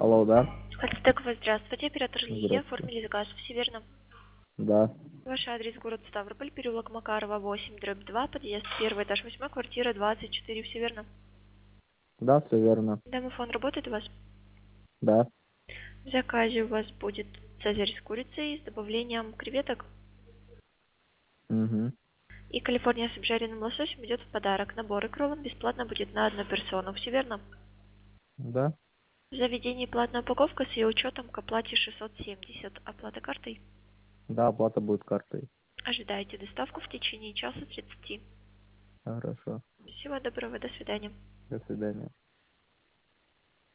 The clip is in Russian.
Алло, да? Альтатекова, здравствуйте. Оператор Лилия. Здравствуйте. Оформили заказ. Все верно? Да, Ваш адрес город Ставрополь, переулок Макарова, 8/2, подъезд 1, этаж 8, квартира 24. Все верно? да, все верно. Домофон работает у вас? Да. В заказе у вас будет цезарь с курицей с добавлением креветок. Угу. И Калифорния с обжаренным лососем идет в подарок. Набор икролом бесплатно будет на одну персону. Все верно? Да. В заведении платная упаковка с ее учетом к оплате 670. Оплата картой. Да, оплата будет картой. Ожидайте доставку в течение часа 30. Хорошо. Всего доброго, до свидания. До свидания.